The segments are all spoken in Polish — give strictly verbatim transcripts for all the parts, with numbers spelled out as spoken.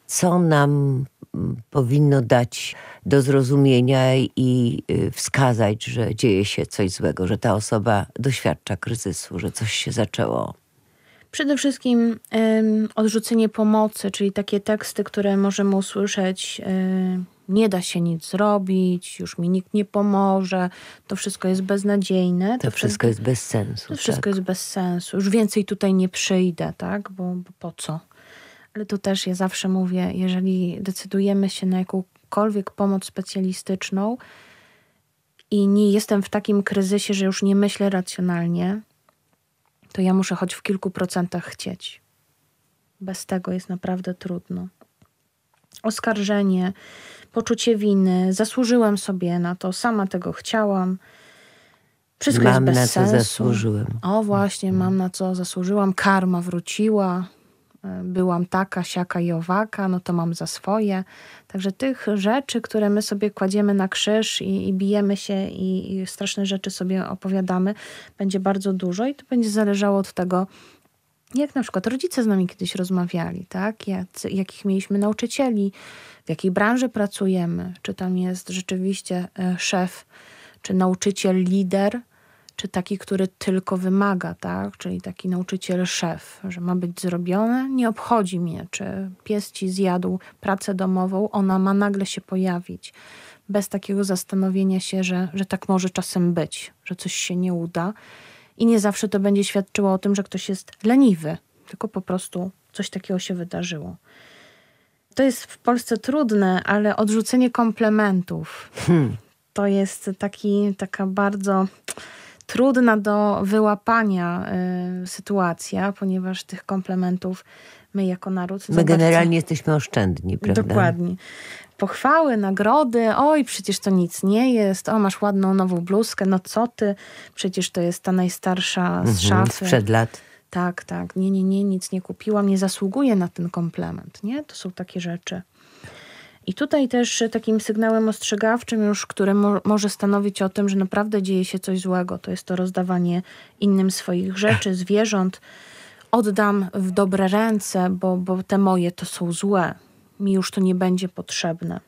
co nam powinno dać do zrozumienia i wskazać, że dzieje się coś złego, że ta osoba doświadcza kryzysu, że coś się zaczęło? Przede wszystkim ym, odrzucenie pomocy, czyli takie teksty, które możemy usłyszeć, yy, nie da się nic zrobić, już mi nikt nie pomoże, to wszystko jest beznadziejne. To, to wszystko wtedy, jest bez sensu. To wszystko tak. jest bez sensu. Już więcej tutaj nie przyjdę, tak? Bo, bo po co? Ale tu też ja zawsze mówię, jeżeli decydujemy się na jakąkolwiek pomoc specjalistyczną i nie jestem w takim kryzysie, że już nie myślę racjonalnie, to ja muszę choć w kilku procentach chcieć. Bez tego jest naprawdę trudno. Oskarżenie, poczucie winy, zasłużyłem sobie na to, sama tego chciałam. Wszystko mam jest bez na sensu. co zasłużyłem. O właśnie, hmm. mam na co zasłużyłam. Karma wróciła. Byłam taka, siaka i owaka, no to mam za swoje. Także tych rzeczy, które my sobie kładziemy na krzyż i, i bijemy się i, i straszne rzeczy sobie opowiadamy, będzie bardzo dużo i to będzie zależało od tego, jak na przykład rodzice z nami kiedyś rozmawiali, tak? Jak, jakich mieliśmy nauczycieli, w jakiej branży pracujemy, czy tam jest rzeczywiście szef, czy nauczyciel, lider, czy taki, który tylko wymaga, tak? Czyli taki nauczyciel szef, że ma być zrobione. Nie obchodzi mnie, czy pies ci zjadł pracę domową, ona ma nagle się pojawić. Bez takiego zastanowienia się, że, że tak może czasem być, że coś się nie uda. I nie zawsze to będzie świadczyło o tym, że ktoś jest leniwy, tylko po prostu coś takiego się wydarzyło. To jest w Polsce trudne, ale odrzucenie komplementów hmm. to jest taki, taka bardzo trudna do wyłapania y, sytuacja, ponieważ tych komplementów my jako naród... My generalnie bardzo... jesteśmy oszczędni, prawda? Dokładnie. Pochwały, nagrody, oj, przecież to nic nie jest, o, masz ładną nową bluzkę, no co ty, przecież to jest ta najstarsza z mhm, szafy. Sprzed lat. Tak, tak, nie, nie, nie, nic nie kupiłam, nie zasługuję na ten komplement, nie? To są takie rzeczy. I tutaj też takim sygnałem ostrzegawczym już, który mo- może stanowić o tym, że naprawdę dzieje się coś złego, to jest to rozdawanie innym swoich rzeczy, zwierząt. Oddam w dobre ręce, bo, bo te moje to są złe. Mi już to nie będzie potrzebne.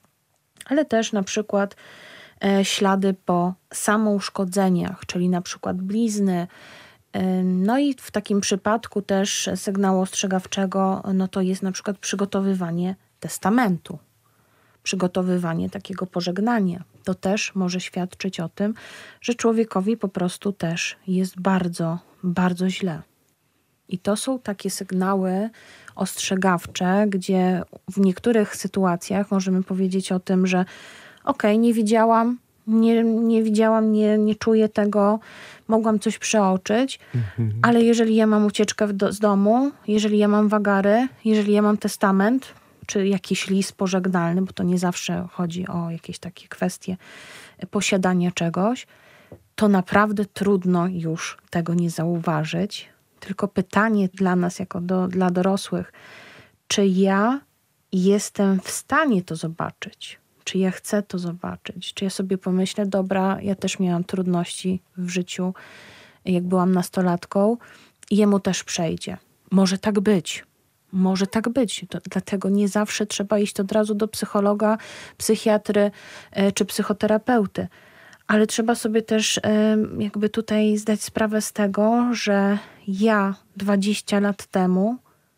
Ale też na przykład e, ślady po samouszkodzeniach, czyli na przykład blizny. E, no i w takim przypadku też sygnału ostrzegawczego, no to jest na przykład przygotowywanie testamentu. Przygotowywanie takiego pożegnania. To też może świadczyć o tym, że człowiekowi po prostu też jest bardzo, bardzo źle. I to są takie sygnały ostrzegawcze, gdzie w niektórych sytuacjach możemy powiedzieć o tym, że okej, okay, nie widziałam, nie, nie widziałam, nie, nie czuję tego, mogłam coś przeoczyć, mhm. ale jeżeli ja mam ucieczkę do, z domu, jeżeli ja mam wagary, jeżeli ja mam testament, czy jakiś list pożegnalny, bo to nie zawsze chodzi o jakieś takie kwestie posiadania czegoś, to naprawdę trudno już tego nie zauważyć. Tylko pytanie dla nas, jako do, dla dorosłych, czy ja jestem w stanie to zobaczyć? Czy ja chcę to zobaczyć? Czy ja sobie pomyślę, dobra, ja też miałam trudności w życiu, jak byłam nastolatką, i jemu też przejdzie. Może tak być. Może tak być. To, dlatego nie zawsze trzeba iść od razu do psychologa, psychiatry y, czy psychoterapeuty. Ale trzeba sobie też jakby tutaj zdać sprawę z tego, że ja dwadzieścia lat temu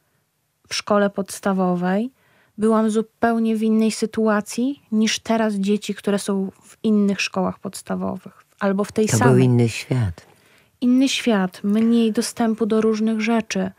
w szkole podstawowej byłam zupełnie w innej sytuacji niż teraz dzieci, które są w innych szkołach podstawowych. Albo w tej to samej. To był inny świat. Inny świat. Mniej dostępu do różnych rzeczy.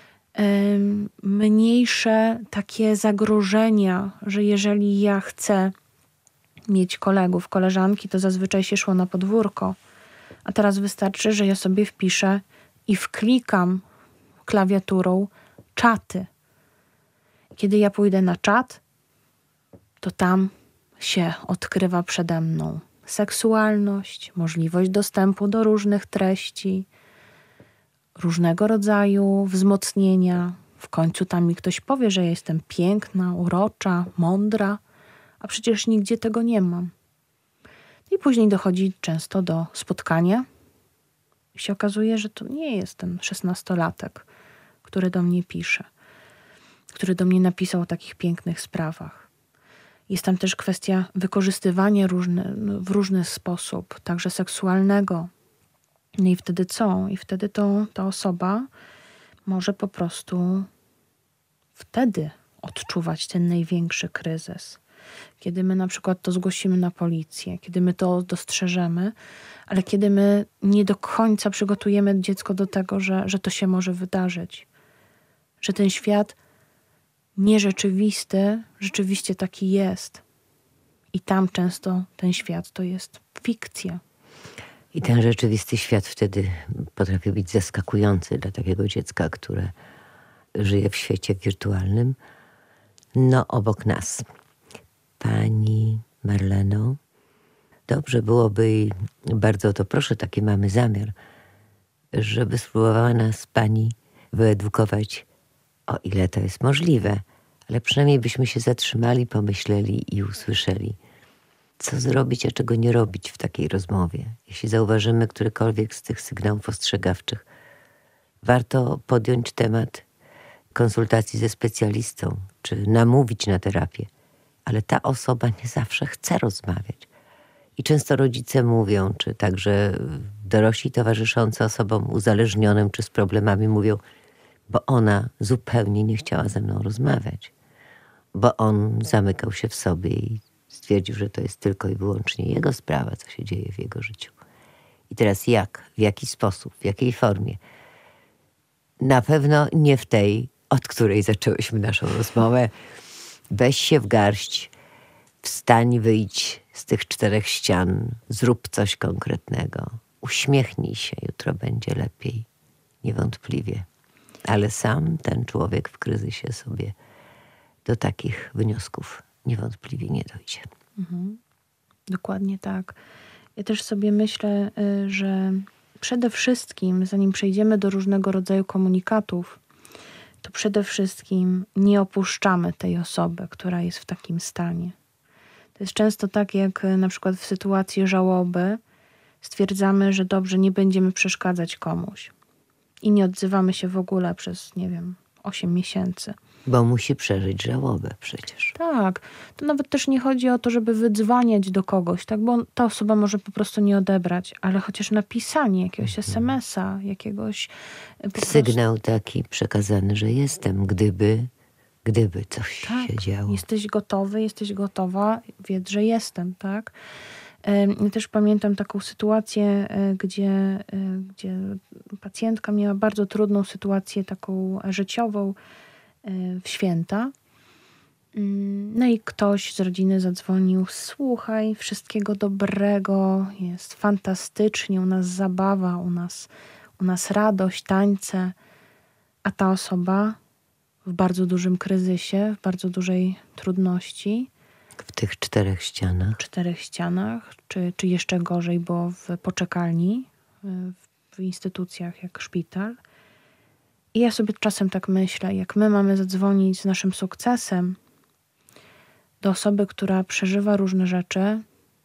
Mniejsze takie zagrożenia, że jeżeli ja chcę mieć kolegów, koleżanki, to zazwyczaj się szło na podwórko. A teraz wystarczy, że ja sobie wpiszę i wklikam klawiaturą czaty. Kiedy ja pójdę na czat, to tam się odkrywa przede mną seksualność, możliwość dostępu do różnych treści, różnego rodzaju wzmocnienia. W końcu tam mi ktoś powie, że ja jestem piękna, urocza, mądra, a przecież nigdzie tego nie mam. I później dochodzi często do spotkania i się okazuje, że to nie jest ten szesnastolatek, który do mnie pisze. który do mnie napisał o takich pięknych sprawach. Jest tam też kwestia wykorzystywania różny, w różny sposób, także seksualnego. No i wtedy co? I wtedy to ta osoba może po prostu wtedy odczuwać ten największy kryzys. Kiedy my na przykład to zgłosimy na policję, kiedy my to dostrzeżemy, ale kiedy my nie do końca przygotujemy dziecko do tego, że, że to się może wydarzyć. Że ten świat nierzeczywisty rzeczywiście taki jest. I tam często ten świat to jest fikcja. I ten rzeczywisty świat wtedy potrafi być zaskakujący dla takiego dziecka, które żyje w świecie wirtualnym, no obok nas. Pani Marleno, dobrze byłoby i bardzo to proszę, taki mamy zamiar, żeby spróbowała nas pani wyedukować, o ile to jest możliwe, ale przynajmniej byśmy się zatrzymali, pomyśleli i usłyszeli, co zrobić, a czego nie robić w takiej rozmowie. Jeśli zauważymy którykolwiek z tych sygnałów ostrzegawczych, warto podjąć temat konsultacji ze specjalistą, czy namówić na terapię, ale ta osoba nie zawsze chce rozmawiać. I często rodzice mówią, czy także dorośli towarzyszący osobom uzależnionym, czy z problemami mówią, bo ona zupełnie nie chciała ze mną rozmawiać, bo on zamykał się w sobie i stwierdził, że to jest tylko i wyłącznie jego sprawa, co się dzieje w jego życiu. I teraz jak, w jaki sposób, w jakiej formie? Na pewno nie w tej, od której zaczęłyśmy naszą rozmowę. Weź się w garść, wstań, wyjdź z tych czterech ścian, zrób coś konkretnego. Uśmiechnij się, jutro będzie lepiej. Niewątpliwie. Ale sam ten człowiek w kryzysie sobie do takich wniosków niewątpliwie nie dojdzie. Mhm. Dokładnie tak. Ja też sobie myślę, że przede wszystkim, zanim przejdziemy do różnego rodzaju komunikatów, to przede wszystkim nie opuszczamy tej osoby, która jest w takim stanie. To jest często tak, jak na przykład w sytuacji żałoby stwierdzamy, że dobrze, nie będziemy przeszkadzać komuś. I nie odzywamy się w ogóle przez, nie wiem, osiem miesięcy. Bo musi przeżyć żałobę przecież. Tak. To nawet też nie chodzi o to, żeby wydzwaniać do kogoś, tak? Bo ta osoba może po prostu nie odebrać, ale chociaż napisanie jakiegoś Mhm. es em es a, jakiegoś... Po Sygnał prostu... taki przekazany, że jestem, gdyby, gdyby coś tak, się działo. Jesteś gotowy, jesteś gotowa, wiedz, że jestem, tak? Ja też pamiętam taką sytuację, gdzie, gdzie pacjentka miała bardzo trudną sytuację taką życiową w święta. No i ktoś z rodziny zadzwonił, słuchaj, wszystkiego dobrego, jest fantastycznie, u nas zabawa, u nas, u nas radość, tańce, a ta osoba w bardzo dużym kryzysie, w bardzo dużej trudności. W tych czterech ścianach. W czterech ścianach, czy, czy jeszcze gorzej, bo w poczekalni, w, w instytucjach jak szpital. I ja sobie czasem tak myślę, jak my mamy zadzwonić z naszym sukcesem do osoby, która przeżywa różne rzeczy,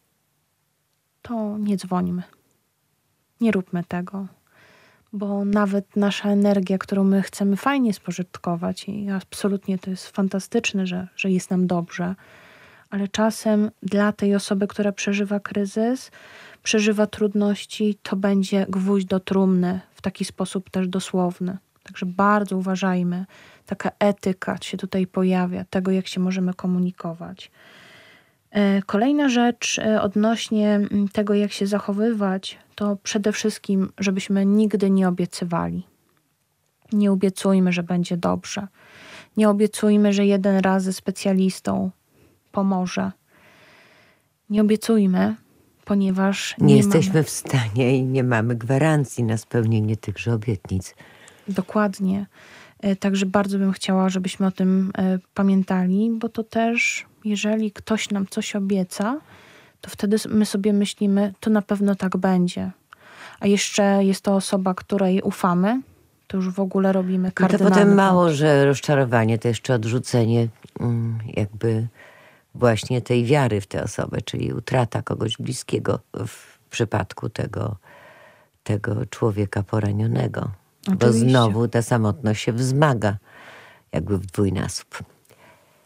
to nie dzwońmy. Nie róbmy tego. Bo nawet nasza energia, którą my chcemy fajnie spożytkować i absolutnie to jest fantastyczne, że, że jest nam dobrze, ale czasem dla tej osoby, która przeżywa kryzys, przeżywa trudności, to będzie gwóźdź do trumny, w taki sposób też dosłowny. Także bardzo uważajmy. Taka etyka się tutaj pojawia, tego jak się możemy komunikować. Kolejna rzecz odnośnie tego, jak się zachowywać, to przede wszystkim, żebyśmy nigdy nie obiecywali. Nie obiecujmy, że będzie dobrze. Nie obiecujmy, że jeden raz ze specjalistą pomoże. Nie obiecujmy, ponieważ nie, nie jesteśmy mamy... w stanie i nie mamy gwarancji na spełnienie tychże obietnic. Dokładnie. Także bardzo bym chciała, żebyśmy o tym pamiętali, bo to też, jeżeli ktoś nam coś obieca, to wtedy my sobie myślimy, to na pewno tak będzie. A jeszcze jest to osoba, której ufamy, to już w ogóle robimy kardynalny. No to potem mało, że rozczarowanie, to jeszcze odrzucenie jakby właśnie tej wiary w tę osobę, czyli utrata kogoś bliskiego w przypadku tego, tego człowieka poranionego. Oczywiście. Bo znowu ta samotność się wzmaga. jakby w dwójnasób.